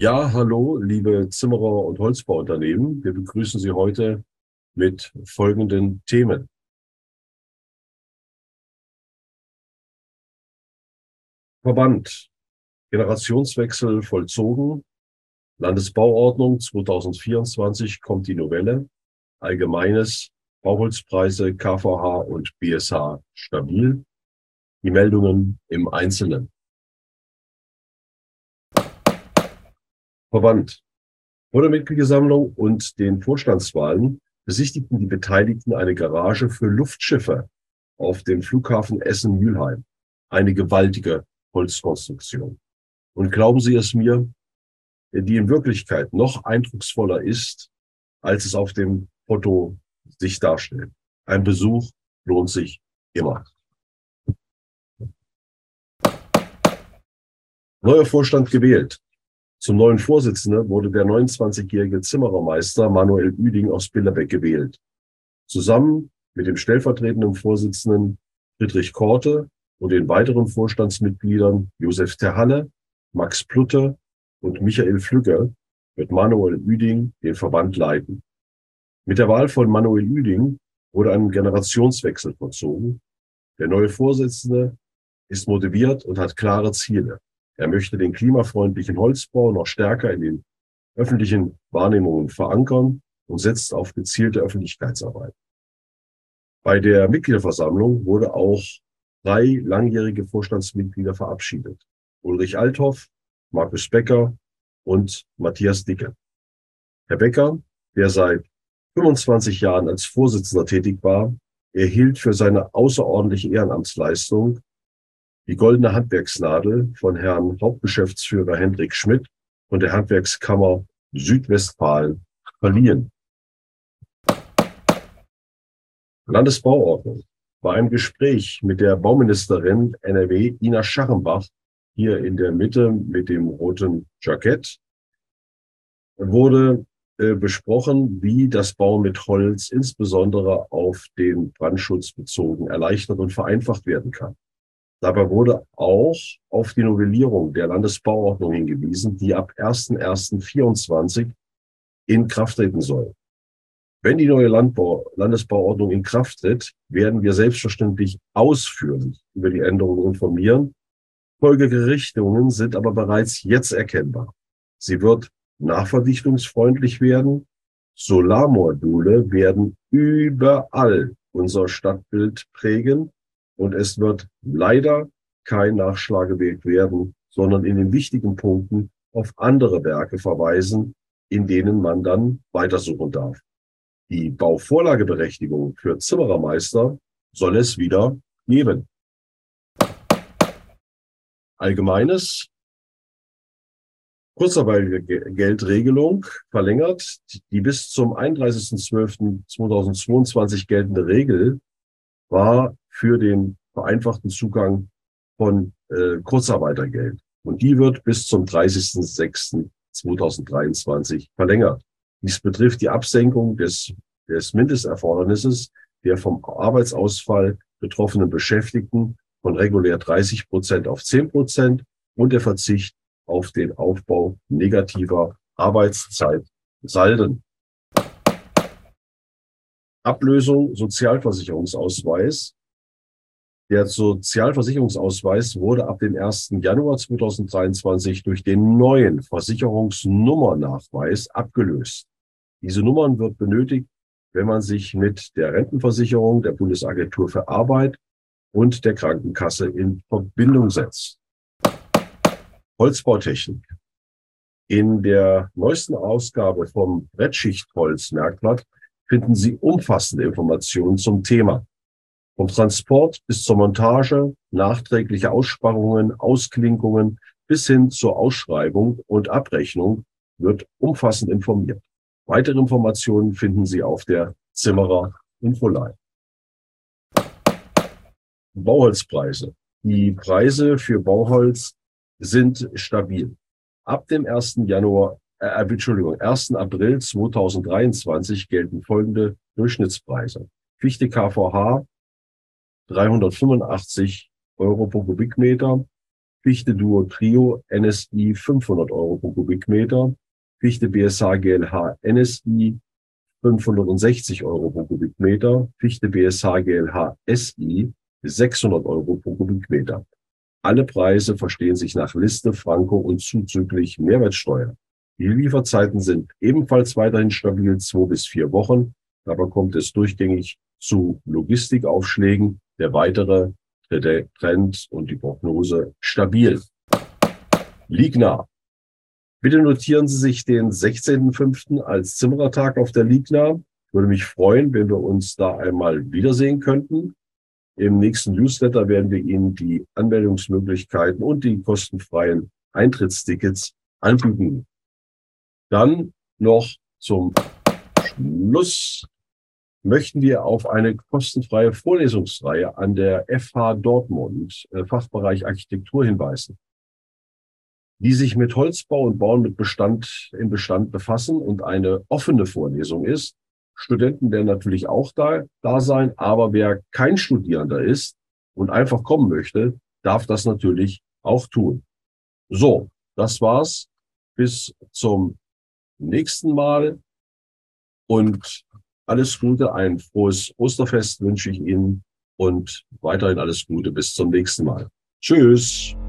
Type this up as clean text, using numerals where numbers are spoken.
Ja, hallo, liebe Zimmerer- und Holzbauunternehmen. Wir begrüßen Sie heute mit folgenden Themen. Verband, Generationswechsel vollzogen, Landesbauordnung 2024 kommt die Novelle, Allgemeines, Bauholzpreise, KVH und BSH stabil. Die Meldungen im Einzelnen. Verband. Vor der Mitgliederversammlung und den Vorstandswahlen besichtigten die Beteiligten eine Garage für Luftschiffe auf dem Flughafen Essen-Mülheim. Eine gewaltige Holzkonstruktion. Und glauben Sie es mir, die in Wirklichkeit noch eindrucksvoller ist, als es auf dem Foto sich darstellt. Ein Besuch lohnt sich immer. Neuer Vorstand gewählt. Zum neuen Vorsitzenden wurde der 29-jährige Zimmerermeister Manuel Ueding aus Billerbeck gewählt. Zusammen mit dem stellvertretenden Vorsitzenden Friedrich Korte und den weiteren Vorstandsmitgliedern Josef Terhalle, Max Plutte und Michael Flügge wird Manuel Ueding den Verband leiten. Mit der Wahl von Manuel Ueding wurde ein Generationswechsel vollzogen. Der neue Vorsitzende ist motiviert und hat klare Ziele. Er möchte den klimafreundlichen Holzbau noch stärker in den öffentlichen Wahrnehmungen verankern und setzt auf gezielte Öffentlichkeitsarbeit. Bei der Mitgliederversammlung wurde auch 3 langjährige Vorstandsmitglieder verabschiedet. Ulrich Althoff, Markus Becker und Matthias Dicke. Herr Becker, der seit 25 Jahren als Vorsitzender tätig war, erhielt für seine außerordentliche Ehrenamtsleistung die Goldene Handwerksnadel von Herrn Hauptgeschäftsführer Hendrik Schmidt von der Handwerkskammer Südwestfalen verliehen. Landesbauordnung. Bei einem Gespräch mit der Bauministerin NRW, Ina Scharrenbach, hier in der Mitte mit dem roten Jackett, wurde besprochen, wie das Bauen mit Holz insbesondere auf den Brandschutz bezogen erleichtert und vereinfacht werden kann. Dabei wurde auch auf die Novellierung der Landesbauordnung hingewiesen, die ab 01.01.24 in Kraft treten soll. Wenn die neue Landesbauordnung in Kraft tritt, werden wir selbstverständlich ausführlich über die Änderungen informieren. Folgerichtungen sind aber bereits jetzt erkennbar. Sie wird nachverdichtungsfreundlich werden. Solarmodule werden überall unser Stadtbild prägen. Und es wird leider kein Nachschlagewerk werden, sondern in den wichtigen Punkten auf andere Werke verweisen, in denen man dann weitersuchen darf. Die Bauvorlageberechtigung für Zimmerermeister soll es wieder geben. Allgemeines, Kurzarbeitergeldregelung verlängert. Die bis zum 31.12.2022 geltende Regel war für den vereinfachten Zugang von Kurzarbeitergeld. Und die wird bis zum 30.06.2023 verlängert. Dies betrifft die Absenkung des Mindesterfordernisses der vom Arbeitsausfall betroffenen Beschäftigten von regulär 30% auf 10% und der Verzicht auf den Aufbau negativer Arbeitszeitsalden. Ablösung Sozialversicherungsausweis. Der Sozialversicherungsausweis wurde ab dem 1. Januar 2023 durch den neuen Versicherungsnummernachweis abgelöst. Diese Nummern wird benötigt, wenn man sich mit der Rentenversicherung der Bundesagentur für Arbeit und der Krankenkasse in Verbindung setzt. Holzbautechnik. In der neuesten Ausgabe vom Brettschichtholz-Merkblatt finden Sie umfassende Informationen zum Thema. Vom Transport bis zur Montage, nachträgliche Aussparungen, Ausklinkungen bis hin zur Ausschreibung und Abrechnung wird umfassend informiert. Weitere Informationen finden Sie auf der Zimmerer Infoline. Bauholzpreise. Die Preise für Bauholz sind stabil. Ab dem 1. April 2023 gelten folgende Durchschnittspreise. Fichte KVH 385 Euro pro Kubikmeter, Fichte Duo Trio NSI 500 Euro pro Kubikmeter, Fichte BSH GLH NSI 560 Euro pro Kubikmeter, Fichte BSH GLH SI 600 Euro pro Kubikmeter. Alle Preise verstehen sich nach Liste, Franko und zuzüglich Mehrwertsteuer. Die Lieferzeiten sind ebenfalls weiterhin stabil, 2 bis 4 Wochen. Dabei kommt es durchgängig zu Logistikaufschlägen. Der weitere Trend und die Prognose stabil. Ligna. Bitte notieren Sie sich den 16.05. als Zimmerertag auf der Ligna. Würde mich freuen, wenn wir uns da einmal wiedersehen könnten. Im nächsten Newsletter werden wir Ihnen die Anmeldungsmöglichkeiten und die kostenfreien Eintrittstickets anbieten. Dann noch zum Schluss möchten wir auf eine kostenfreie Vorlesungsreihe an der FH Dortmund, Fachbereich Architektur, hinweisen, die sich mit Holzbau und Bauen mit im Bestand befassen und eine offene Vorlesung ist. Studenten werden natürlich auch da sein, aber wer kein Studierender ist und einfach kommen möchte, darf das natürlich auch tun. So, das war's. Bis zum nächsten Mal und alles Gute, ein frohes Osterfest wünsche ich Ihnen und weiterhin alles Gute bis zum nächsten Mal. Tschüss.